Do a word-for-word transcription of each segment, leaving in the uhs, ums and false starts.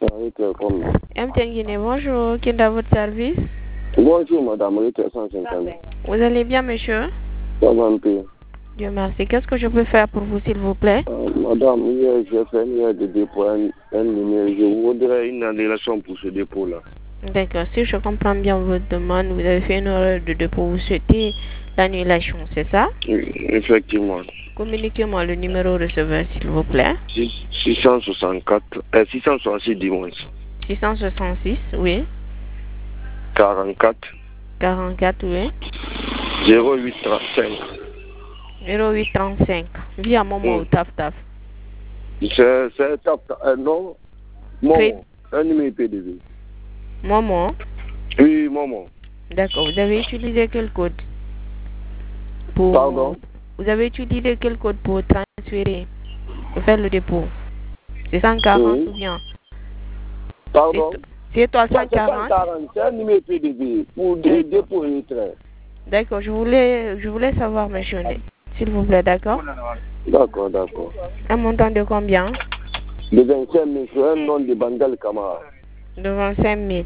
M T N Guinée, bonjour, qui est à votre service? Bonjour madame, cent cinquante. Vous allez bien monsieur? Ça va un peu. Dieu merci. Qu'est-ce que je peux faire pour vous s'il vous plaît? Euh, madame, hier j'ai fait une heure de dépôt, un, un numéro. Je voudrais une annulation pour ce dépôt-là. D'accord, si je comprends bien votre demande, vous avez fait une erreur de dépôt, vous souhaitez l'annulation, c'est ça? Oui, effectivement. Communiquez-moi le numéro receveur s'il vous plaît. six cent soixante-quatre, euh, six cent soixante-six dimanche. six cent soixante-six, oui. quarante-quatre. quarante-quatre, oui. zéro huit trente-cinq. zéro huit trente-cinq. Via Momo ou Taf Taf. C'est Taf Taf, euh, non. Momo, un numéro P D V. Momo? Oui, Momo. D'accord, vous avez utilisé quel code pour... Pardon? Vous avez utilisé quel code pour transférer, pour faire le dépôt? C'est cent quarante oui. Ou bien? Pardon? C'est toi cent quarante? cent quarante, c'est un numéro P D V pour des dépôts et traits. D'accord, je voulais, je voulais savoir, monsieur, s'il vous plaît, d'accord? D'accord, d'accord. Un montant de combien? De vingt-cinq mille, sur un nom de Bandel Camara. De vingt-cinq mille.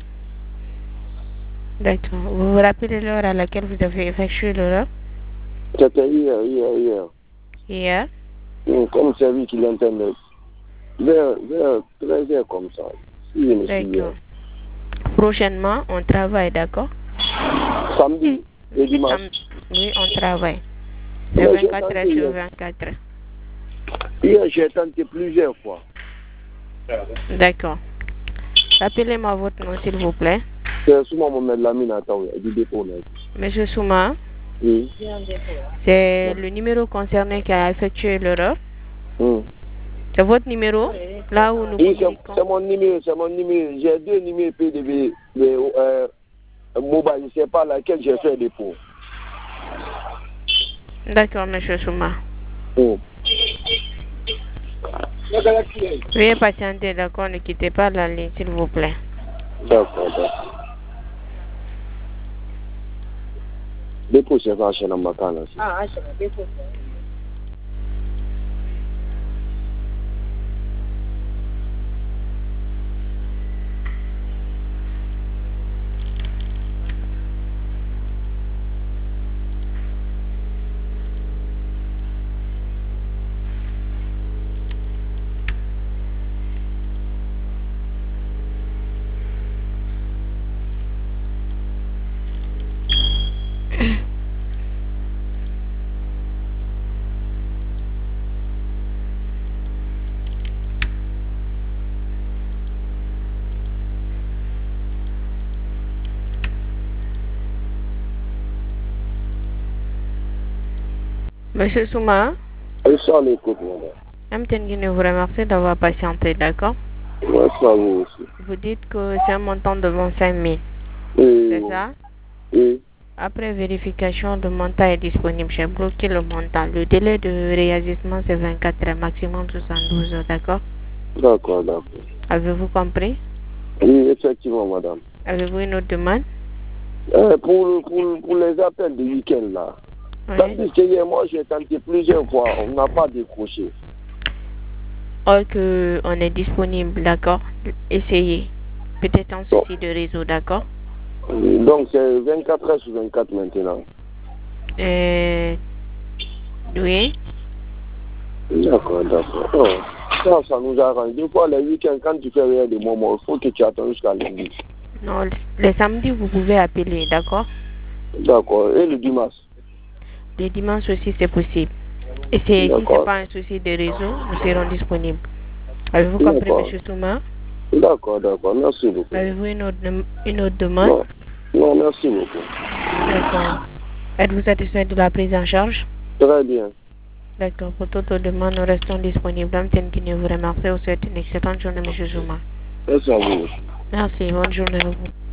D'accord. Vous vous rappelez l'heure à laquelle vous avez effectué l'heure? C'était hier, hier, hier. Hier? Mmh, comme service l'Internet. Vers, vers treize heures comme ça. Si d'accord. Prochainement, on travaille, d'accord? Samedi et dimanche. Sam... Oui, on travaille. C'est vingt-quatre heures sur vingt-quatre. Hier, j'ai tenté plusieurs fois. D'accord. Rappelez-moi votre nom, s'il vous plaît. C'est Souma Mohamed Lamine Ataoué, du dépôt. Monsieur Souma? Oui. C'est le numéro concerné qui a effectué l'erreur? Mm. C'est votre numéro? Là où nous oui, c'est mon numéro, c'est mon numéro. J'ai deux numéros P D V de euh, mobile, je ne sais pas laquelle j'ai fait le dépôt. D'accord, monsieur Souma. Mm. Veuillez patienter, d'accord, ne quittez pas la ligne, s'il vous plaît. D'accord, d'accord. Dépôt, c'est ça, chez la Macana. Ah, c'est dépôt. Monsieur Souma? Je suis à l'écoute, madame. M T N Guinée vous remercie d'avoir patienté, d'accord? Merci à vous aussi. Vous dites que c'est un montant de vingt-cinq mille. Oui. C'est ça? Oui. Après vérification, le montant est disponible. J'ai bloqué le montant. Le délai de réajustement, c'est vingt-quatre heures, maximum soixante-douze heures, d'accord? D'accord, d'accord. Avez-vous compris? Oui, effectivement, madame. Avez-vous une autre demande? Euh, pour, pour, pour les appels du week-end, là. Oui. Tandis que hier, moi, j'ai tenté plusieurs fois, on n'a pas décroché. Or que on est disponible, d'accord? Essayez. Peut-être un souci de réseau, d'accord? Donc, c'est vingt-quatre heures sur vingt-quatre maintenant. Euh... Oui. D'accord, d'accord. Oh, ça, ça nous arrange. Des fois, les week-ends, quand tu fais rien de moment, il faut que tu attendes jusqu'à lundi. Non, les samedis, vous pouvez appeler, d'accord? D'accord. Et le dimanche? Le dimanche aussi, c'est possible. Et si ce n'est pas un souci de réseau, nous serons disponibles. Avez-vous compris, M. Souma? D'accord, d'accord. Merci beaucoup. Avez-vous une autre, une autre demande? Non. non, merci beaucoup. D'accord. Êtes-vous satisfait de la prise en charge? Très bien. D'accord. Pour toute autre demande, nous restons disponibles. M T N Guinée vous remercie. Vous souhaite une excellente journée, M. Souma. Merci à vous. Merci. Bonne journée à vous.